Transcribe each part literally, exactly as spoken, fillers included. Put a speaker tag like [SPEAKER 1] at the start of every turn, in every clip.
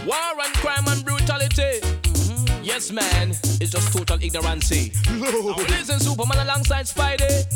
[SPEAKER 1] War and crime and brutality. Mm-hmm. Yes, man, it's just total ignorancy. Now listen, Superman alongside Spidey.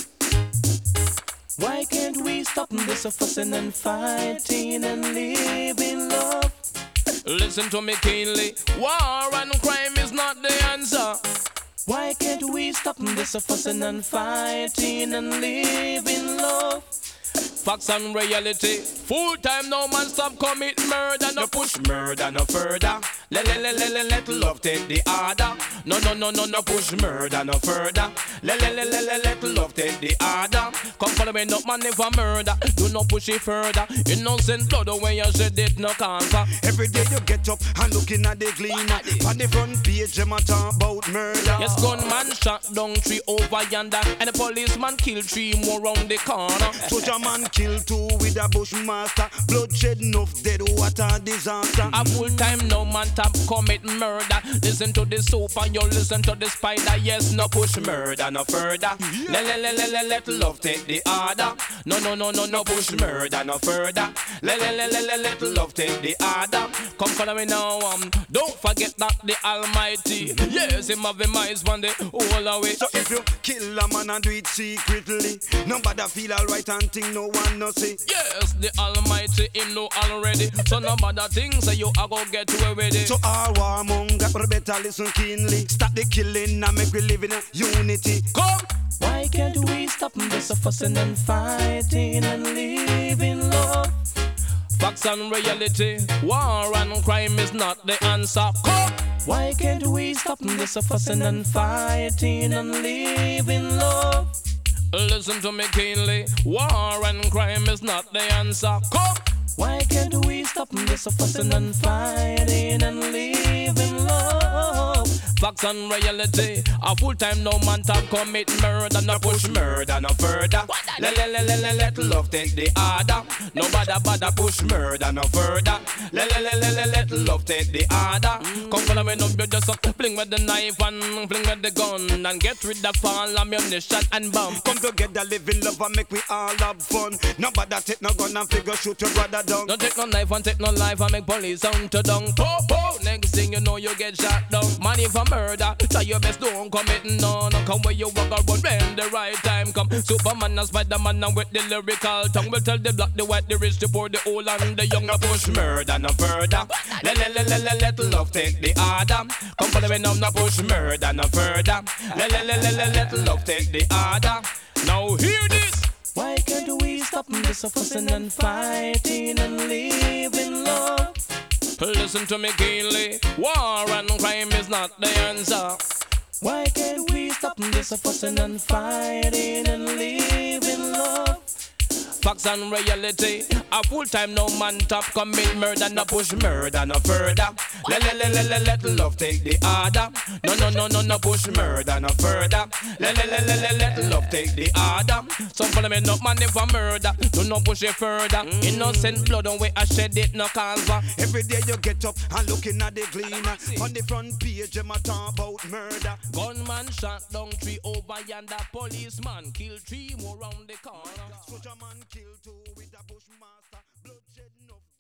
[SPEAKER 1] Why can't we stop this fussing and fighting and live in love? Listen to me keenly. War and crime is not the answer. Why can't we stop this fussing and fighting and live in love? Facts and reality. Full time, no man stop commit murder. No push murder no further. Let let let let let love take the order. No no no no no push murder no further. Let let let let let love take the order. Come follow me, no man never murder. Do not push it further. Innocent blood when you shed it no cancer.
[SPEAKER 2] Every day you get up and looking at the gleaner. On the front page, them a talk about murder.
[SPEAKER 1] Yes, gunman shot down three over yonder, and the policeman killed three more round the corner.
[SPEAKER 2] Soldier man killed two with a bushmaster. Bloodshed enough dead, what a disaster.
[SPEAKER 1] A full time no man tap commit murder. Listen to the soap and you listen to the spider. Yes, no push murder no further. Let let let let let love take the order. No no no no no push murder no further. Let let let let let love take the order. Come follow me now. Um, don't forget that the Almighty. Yes, him have him eyes one day all away.
[SPEAKER 2] So if you kill a man and do it secretly, nobody feel alright and think no one no see.
[SPEAKER 1] Yes, the Almighty him know already. So nobody thinks that you are gonna get away with it.
[SPEAKER 2] So all warmonger better listen keenly. Stop the killing and make we live in a unity.
[SPEAKER 1] Come. Why can't we stop this fussing and fighting and live in love? Facts and reality. War and crime is not the answer. Come. Why can't we stop this fussing and fighting and live in love? Listen to me keenly. War and crime is not the answer. Come. Why can't we stop this fussing and fighting and live in love? Facts and reality. A full time no man tap commit murder. No push murder no further. Let let let let let love take the order. No bother bother push murder no further. Let let let let let love take the order. Come follow me, no you just uh, fling with the knife and fling with the gun and get rid of all ammunition and bomb.
[SPEAKER 2] Come together, live in love and make we all have fun. Nobody take no gun and figure shoot your brother down.
[SPEAKER 1] Don't take no knife and take no life and make police sound to down. Po po. Next thing you know you get shot down. Money for murder. Try your best, don't commit none. Come where you walk around when the right time come. Superman and Spider-Man and with the lyrical tongue will tell the black, the white, the rich, the poor, the old and the young. No push murder no further. Let let let let let love take the order. Come follow me now, no push murder no further. Let let let let let love take the order. Now hear this. Why can't we stop this fussing and fighting and live in love? Listen to me keenly. War and crime is not the answer. Why can't we stop this fussing and fighting and live in love? Facts and reality. A full time no man top commit murder. No push murder no further. Let let let let let love take the order. No no no no no push murder no further. Let let let let let love take the order. Some follow me no man never murder. Do not push it further. Innocent blood on way I shed it no cause.
[SPEAKER 2] Every day you get up and looking at the gleaner. On the front page them a talk about murder.
[SPEAKER 1] Gunman shot down three over yonder. Policeman killed three more round the corner.
[SPEAKER 2] Soldier man killed two with a bushmaster. Bloodshed enough.